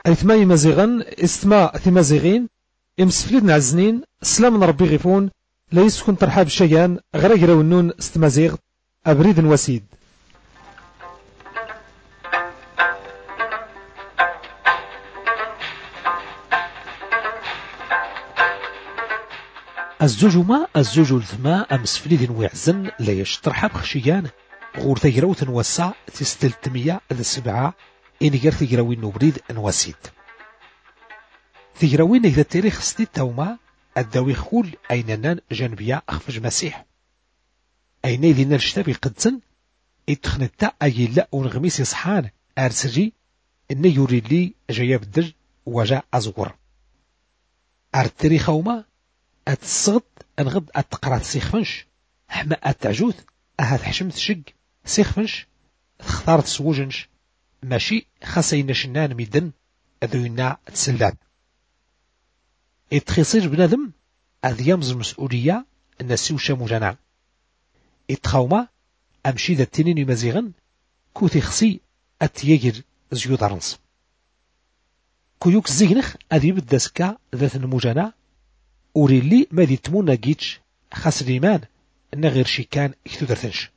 أيثما مزيغن استما ثمازيغين إمسفليد نعزنين سلام ربي غيفون لا يسكن ترحاب الشيان غير ونون استمازيغ أبريد وسيد. الزوج الثما أمسفليد ويعزن لا يشترحاب خشيان غور ثيروت نوسع تستلتمية ذا إن غير ثيروين نبريد نوسيد ثيروين إذا التاريخ ستيد توما الداوي خول أيننان جانبيا أخفج مسيح أين إذن الشتابي قدسن إتخنتا أي لا ونغميس يصحان أرسجي إن يوري لي جياب الدج وجاء أزور التاريخ وما أتصغد أنغد أتقرات سيخفنش حما أتعجوث أهات حشمت شق سيخفنش اختارت سوجنش ماشي خاصين شنان ميدن أذوينا تسلاد اتخيصير بنادم أذ يمز المسؤولية النسيو شامو جانا اتخاوما أمشي ذا التنين مزيغن كوثي خصي أتيجر زيودارنس كويوك زيغنخ أذي بدسكا ذات المجانا أوري لي ماذي تمونا جيتش خاص ليمان إن غير شي كان اكتدرتنش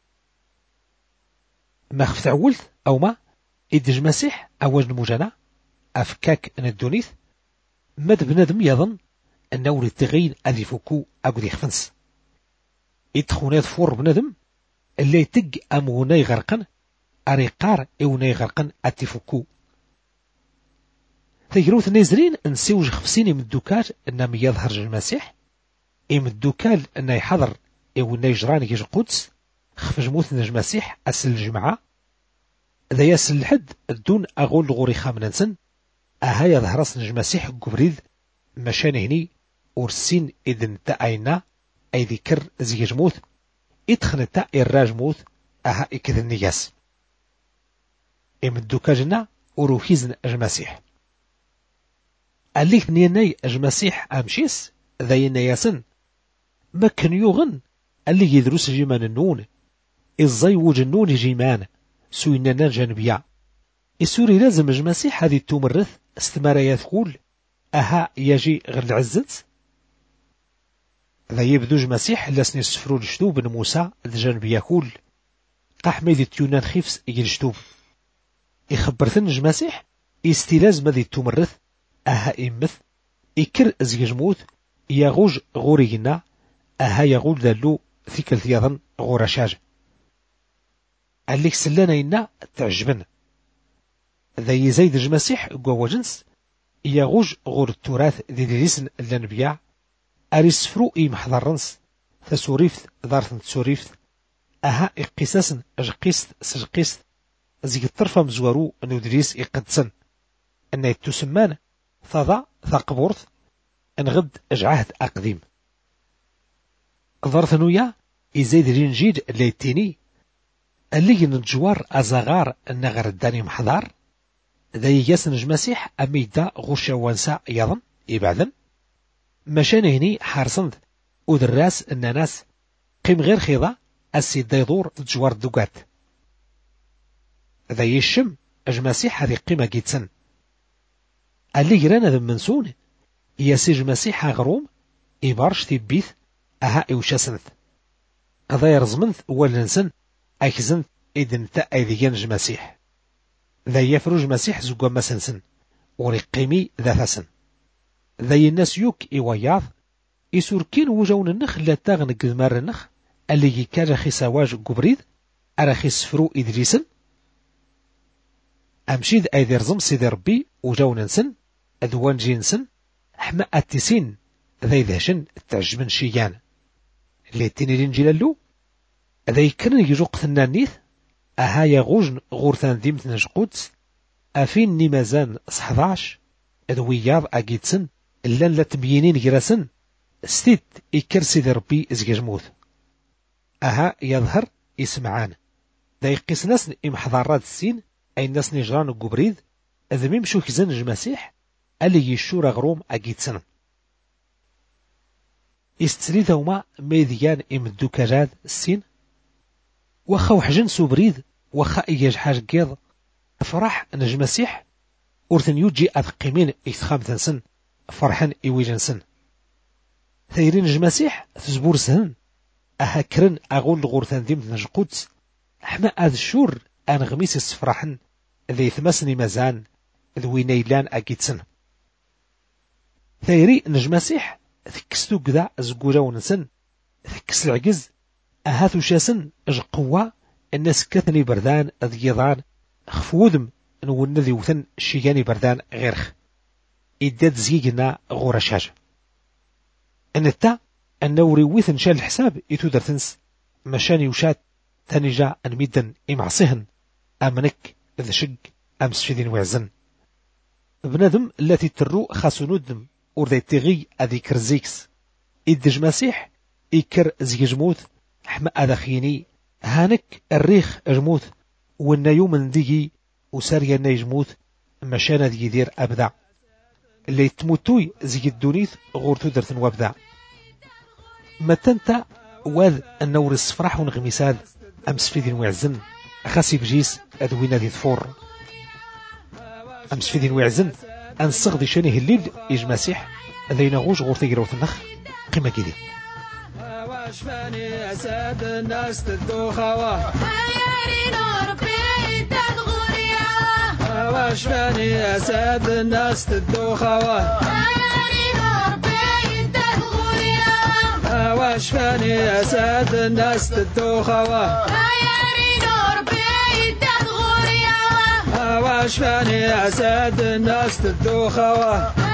ما خفت عولث أو ما إدج مسيح أواج المجانا أفكاك ندونيث ماد بنادم يظن أنه وري التغيين أذي فوكو أقودي خفنس إدخونيض فور بنادم اللي يتق أمغناي غرقن أريقار إوناي غرقن أتفوكو تجروث نيزرين نسيوج خفسين من الدوكال أنه يظهر المسيح إم الدوكال أنه يحضر إوناي يجران يجي القدس خفج موت نج مسيح أسل الجمعة ذا ياسل الحد دون أغول غوري خامننسن أها يظهرس نج مسيح قبريد مشان هني أرسين إذن تأينا أي ذكر زيج موت إدخن تأي الراج موت أها إكذن نياس إم الدوكاجنا أروهيزن المسيح أليك نيني المسيح أمشيس ذا ينياسن ما كان يغن اللي يدرس جيمان النون إزاي وجنون جيمان سويننا جانبيا السوري لازم المسيح هذه التمرث استمارة يثقول أها يجي غير العزت ذا يبدو المسيح لسني السفرو الشتوب بن موسى الجانبيا كول قاح ميدي تيونان خيفس يجي الشتوب يخبرثن المسيح استلاز مذي التمرث أها إمث إكر زيجموت يغوج غورينا أها يغول دالو ثيكل ثياضن غورشاج الليك سلانا إنا تعجبن ذا يزيد المسيح قوة جنس يغوج غور التراث ذي ديسن اللانبياع أريسفرو إي محضرنس ثسوريفت ذارثن تسوريفت أها إقساسن أجقيست سجقيست زيك الطرفة مزوارو نودريس إقدسن أن يتسمان ثضا ثقبورث انغد أجعهد أقديم ظرثنويا إزايد رينجيد ليتيني اللي نتجوار أزغار النغر الداني محضار ذا يجاسن المسيح أميدا غشا وانسا يظن إبعدن مشان هني حارسند ودراس الناس قيم غير خيضة السيد ديدور تجوار دوقات ذا يشم المسيح هذه قيمة جيتسن اللي جرانا ذا منسون ياسيج مسيح غروم إبارش تبيث أها إوشاسنث قضا يرزمنث ولنسن أكزنث إذن تأي ذيان مسيح ذا يفرج مسيح زقوا مسنسن ورقيمي ذا فسن ذا الناس يوك إيواياض إسوركين وجون النخ لا تغن قذمار النخ اللي يكاد خساواج قبريد أرخي سفرو إدريسن أمشيد أي ذي رزم سيدي ربي وجون نسن أذوان جينسن حما أتسين ذا ذاشن تعجبن شيان اللي تيني لنجلالو ذا يكرن يجوق ثنانيث أها يغوجن غورثان ديمت نجقودس أفين نمازان صحضاش أذوياض أجيتسن إلا لا تبينين جراسن ستيت إكر سيدي ربي إزجاجموث أها يظهر يسمعان ذا يقيس ناس إمحضارات السين أي ناس نجران قبريد إذا ميمشو كزن المسيح اللي يشور غروم أجيتسن استريد وما ميديان إمدو كجاد السين وخا وحجن سوبريد وخا إيجاج حاج قيض فرح نج مسيح أورثن يوجي أثقيمين إثخام تنسن فرحان إيويجنسن ثيرين جماسيح تزبور سهن أهكرن أغول غورثان ديم نجقودس حما أذ الشور أنغميس السفرحن ذي ثمسني مزان ذوي نيلان أكيدسن ثيري نجماسيح ثكستو قدع زقورا ونسن ثكس العجز أهاثو شاسن قوة الناس كثني بردان أذيضان خفوذم نون ذي وثن شيغاني بردان غيرخ إداد زيجنا غورا شاج أنتا النوري ويثن شال الحساب يتودر تنس مشاني وشات تنجا أنميدن إمعصهن أمنك ذا شق أمس فيدين وعزن بنادم التي ترو خاسو ندم ورذي تغي أذي كرزيكس إدج مسيح إكر زي جموث حما أذخيني هانك الريخ جموث والنيو من ديجي وساريا نيجموث مشانا دي يدير أبدع اللي تموتوي زي الدونيث غورتو درتن وابدع متنتا واذ النور الصفراح ونغميساد أمس في دين وعزن خاسي بجيس أدوينا دي ثفور أمس في دين وعزن أنصغ دي شانيه الليل إجماسيح ذينا غوش غورتي جروث النخ قيمة كده واشفاني أساد الناس تدوخوا هياري نور بيت الغوريا واشفاني أساد الناس تدوخوا هياري نور بيت الغوريا واشفاني أساد الناس تدوخوا هياري نور بيت الغوريا واشفاني أساد الناس تدوخوا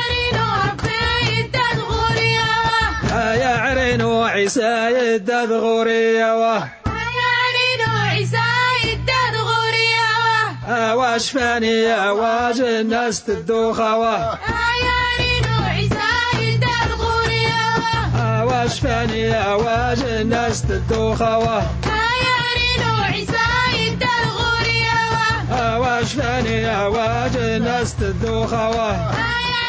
يا عرينو عيسى يدد غوريا يا عرينو عيسى يدد غوريا واشفاني اواج الناس تدوخوا يا عرينو عيسى يدد غوريا واشفاني اواج الناس تدوخوا يا عرينو عيسى يدد غوريا واشفاني اواج الناس تدوخوا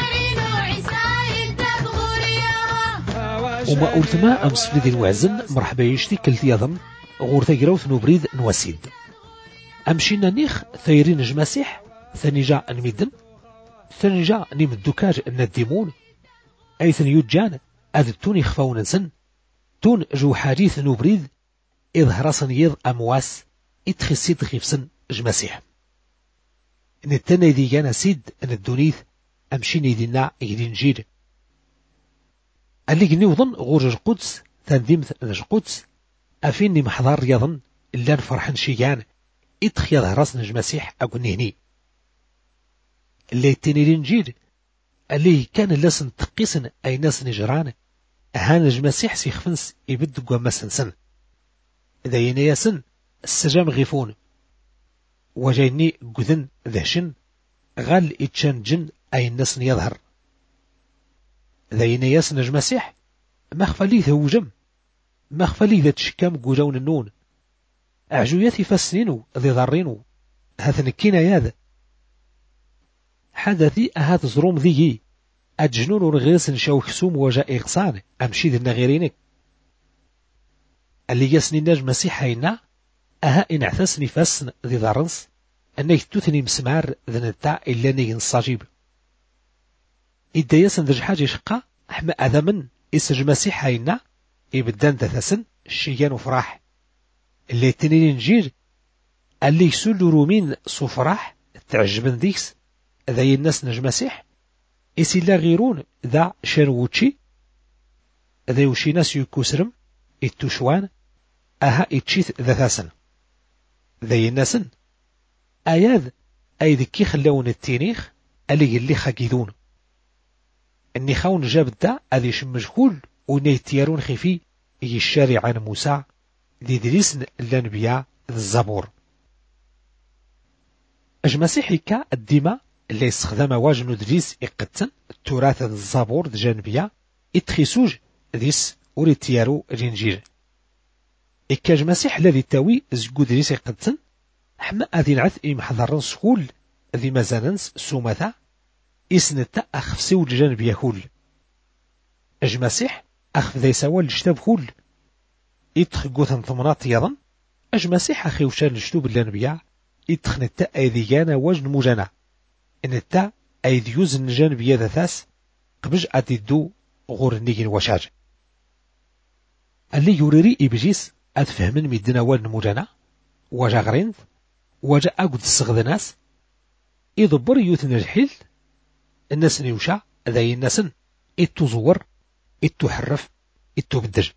وما أولتما أمس في ذي الوعزن مرحبا يشتي كلتي أظن غورتا جروث نبريد نوسيد أمشينا نيخ ثيرين جماسيح ثاني جاء نميدن ثاني جاء نيم الدكاج النديمون أيثن يجان أذتوني خفاون سن تون جو حديث نبريد إظهر صنيض أمواس إتخسيد غيفسن جماسيح نتنى ذي جانا سيد أن الدونيث أمشيني دينا إيدين جيد اللي جني وظن غورج القدس تنظيمت القدس أفيني محضر رياضن إلا نفرحن شيان إتخيض راس نجمسيح أقولني هني اللي التنيرين جيد اللي كان لسن تقيسن أي ناس نجران هان نجمسيح سيخفنس يبد قوام سنسن إذا ينياسن السجام غيفون وجايني قذن ذهشن غال إتشان جن أي الناس يظهر ذاين ياس نجمسيح ما خفلي ثوجم ما خفلي ذات شكام قوجون النون أعجوياتي فاسنينو ذي ضرينو هذا نكينا ياذ حدثي أهات زروم ذي أجنون ورغيس نشاو خسوم وجاء إغصان أمشي ذي نغيرينك اللي ياسني نجمسيح هينا أها إن اعتسني فاسن ذي ضرنس أنك تثني مسمار ذي نتاع إلا نيجي نصاجيب إذا يسن ذج حاجة شقا أحمى أذمن إسج مسيح هينا إبدان دثسن الشيان وفراح اللي تنين نجير اللي يسولو رومين صفراح تعجبن ديكس ذا الناس نج مسيح إسي لا غيرون ذا شنووتشي ذا يوشي ناس يكوسرم التوشوان أها إتشيث ذا ثاسن ذا الناسن أياذ أي ذكي خلاون التينيخ اللي خاكيدون اني خاون جاب دا اذي مجهول ونيتيارون خفي الشارع عن موسى دي دريسن الانبياء الزبور اجمسيحي كا الدماء اللي استخدم واجن دريس اقتن التراث الزبور دجانبياء اتخسوج ديس وريتيارو الانجيل اكاج مسيح الذي تاوي زقو دريس اقتن حما اذي نعث محضرن سكول ذي مزاننس سومثا إسنتا أخف سوج جانب يهول أجمسيح أخف ذي سوال الجتاب هول إتخ قوثن ثمنات يضن أجمسيح أخي وشان الجتوب اللانبياء إتخ نتا أيذيانا وجن مجانا إن التا أي ديوز النجان بيادة ثاس قبج أديدو غور النيجين وشاج اللي يوريري إبجيس أتفهمن ميدنا والنموجانا واجا غرينث واجا أقود السغذ ناس يضبر يوثن الحيل الناس نيوشا ذاي الناس إتو زور إتو حرف إتو بدر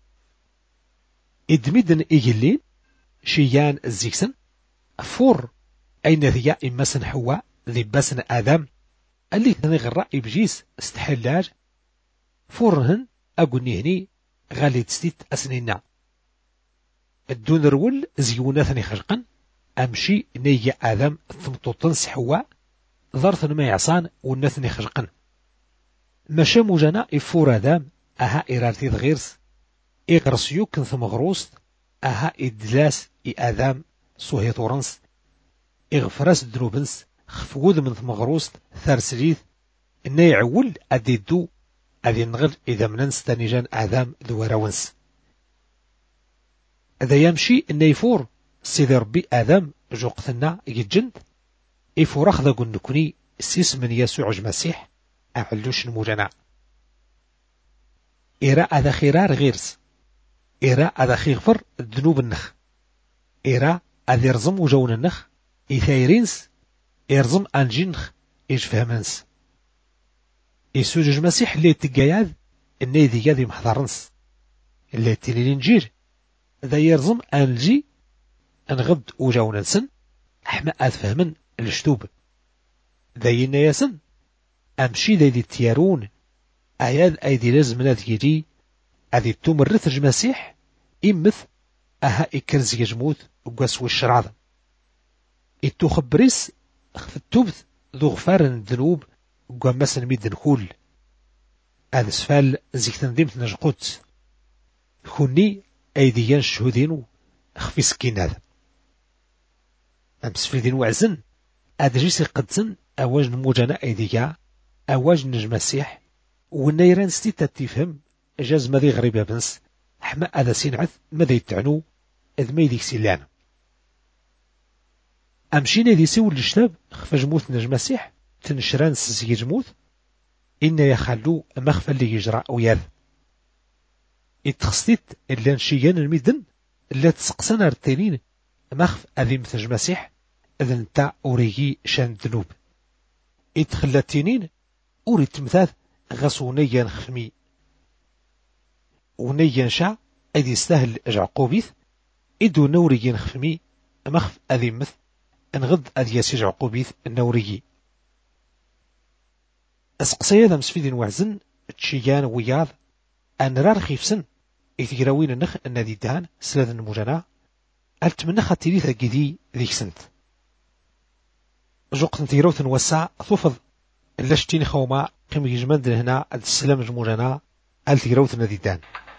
إدميدن إيجلين شيان الزيكسن فور أين ذي إمسن حواء ذي باسن آدم اللي تنغرى إبجيس استحلاج فورهن أقولني هني غالي تستيت أسنينا الدون رول زيوناثني خلقا أمشي نيجي آدم ثمطوطن حواء ظرث ما يعصان ونثني خلقا مشا موجانا إفور آدم أها إرارتي غيرس إغرس يوكن ثم غروس أها إدلاس إي آدم صوهي طورنس إغفراس دروبنس خفود من ثم غروس ثارسليث إنا يعول أديدو أذي نغر إذا مننس تانيجان آدم ذوراونس إذا يمشي إنا يفور سيدي ربي آدم جوقتنا يجند إفور أخذ قل نكوني سيس من يسوع المسيح أعلوش المجنع إرا أذا خيرار غيرس إرا أذا خيغفر الذنوب النخ إرا أذي رزم وجون النخ إثايرينس إرزم أنجينخ إجفهمنس يسوع المسيح اللي تقاياد إني ذي قاذي محضرنس اللي تنين نجير ذا يرزم أنجي أنغد وجون نسن أحما أفهمن الشتوب ذا ينياسن أمشي ذي التيارون أياد أيدي لازم نذيجي أذي تمرث المسيح إمث أها إكرز يجموت وقاسو الشرعظ إتو خبريس في التوبث ذو غفار الذنوب وقامس الميدن كل هذا سفال زيك تنظيمت نجقوت كوني أيديان شهودين خفي سكين هذا أمس في دين وعزن أدريسي قدسن أواج نموجانا أيديا أواج نجم مسيح والنيران ستيتا تفهم جاز ماذي غريبة بنس حما هذا سينعث ماذا يتعنو إذ ما يديك سيلان أمشينا ذي سيول الشتاب خفجموت نجم مسيح تنشران سيجي جموت إن يخلو مخفى اللي يجرى وياذ اتخصيت اللي نشيان الميدن اللي تسقسنا التنين مخف أذي مثل مسيح إذن تا أوريجي شان ذنوب اتخلى التنين أوري تمثاث غسونيا خمي ونيا شا أيدي يستاهل عقوبيث إدو نوريا خمي مخف أذي مثل انغض أذي يسيج عقوبيث النوريي أسقسي ذا مسفيد وعزن تشيان وياض أن رار خيفسن إثيراوين النخ النادي دهان سلاد المجانا ألت خا تريث جدي ذيك سنت جوقت تيروث وسع ثوفض لاشتين خوما قيم يجمد هنا السلام المجانا ألت تيروث النادي دهان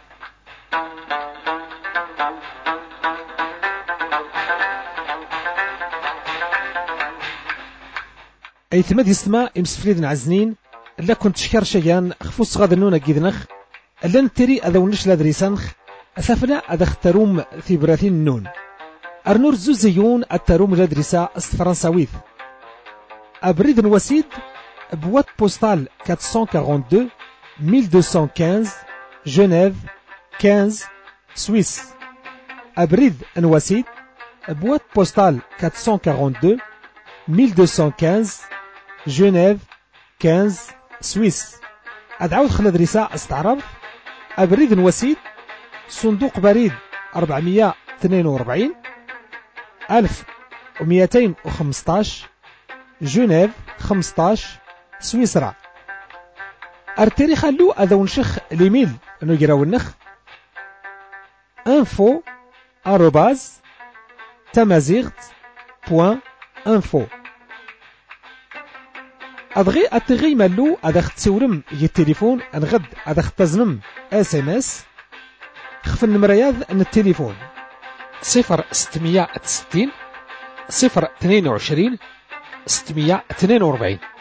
أي ثماد يسمى إمسفريد عزنين لا كنت شكر شيان خفوص غاد النونة جيدنخ ألا نتري أذا ونش لادريسانخ أسافنا أذا اختروم في براثين النون أرنور زوزيون التروم لادريسا فرنساويث أبريد وسيد بوات بوستال 442 1215 جنيف 15 سويس أبريد وسيد بوات بوستال 442 1215 جنيف 15 سويس أدعوت خلال رساء استعرض أبريد وسيد صندوق بريد 442 1215 جنيف 15 سويسرا أرتري خلو أذا ونشخ الإيميل أنو يقراو النخ info@tamazight.info أدغي أتغي مالو أدخ تسورم التليفون أنغد أدخ تزنم SMS خف النمرياض أن التليفون 0660 022 642